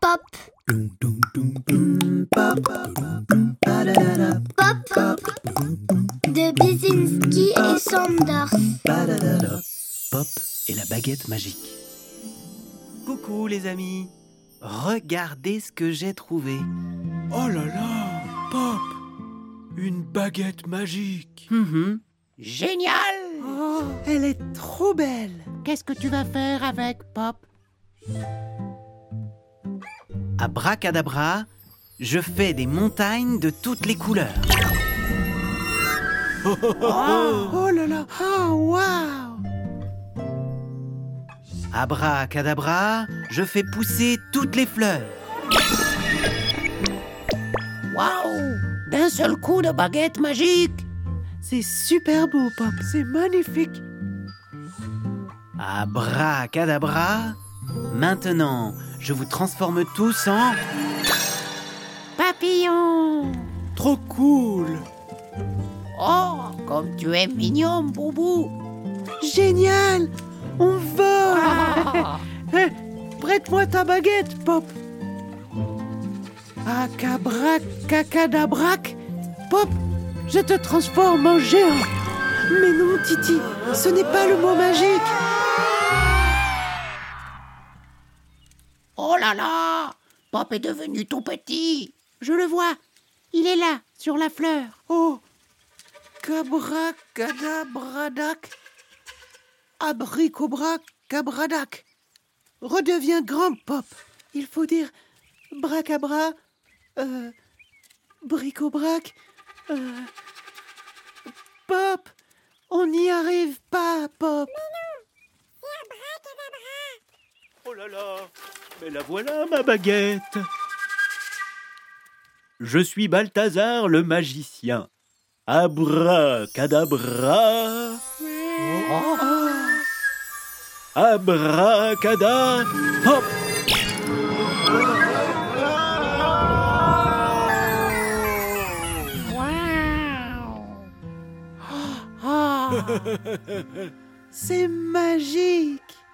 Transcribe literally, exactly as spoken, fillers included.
Pop. Pop de Bizinski et Sanders. Pop et la baguette magique. Coucou les amis, regardez ce que j'ai trouvé. Oh là là, Pop, une baguette magique. Hum, Génial! Oh, elle est trop belle. Qu'est-ce que tu vas faire avec, Pop? Abracadabra, je fais des montagnes de toutes les couleurs. Oh, oh là là, oh waouh! Abracadabra, je fais pousser toutes les fleurs. Waouh! D'un seul coup de baguette magique! C'est super beau, Pop, c'est magnifique. Abracadabra, maintenant, je vous transforme tous en... Papillon! Trop cool. Oh, comme tu es mignon, Boubou! Génial! On vole! Ah. Eh, prête-moi ta baguette, Pop. Acabracacadabrac. Pop, je te transforme en géant. Mais non, Titi, ce n'est pas le mot magique. Oh là là! Pop est devenu tout petit! Je le vois! Il est là, sur la fleur! Oh, cabracadabradac. Abricobracabradac. Redeviens grand, Pop. Il faut dire bracabra, euh, bricobrac, euh, Pop. On n'y arrive pas, Pop. Oh là là, mais la voilà ma baguette. Je suis Balthazar le magicien. Abracadabra. Oh. Abracada, hop. Wow. C'est magique.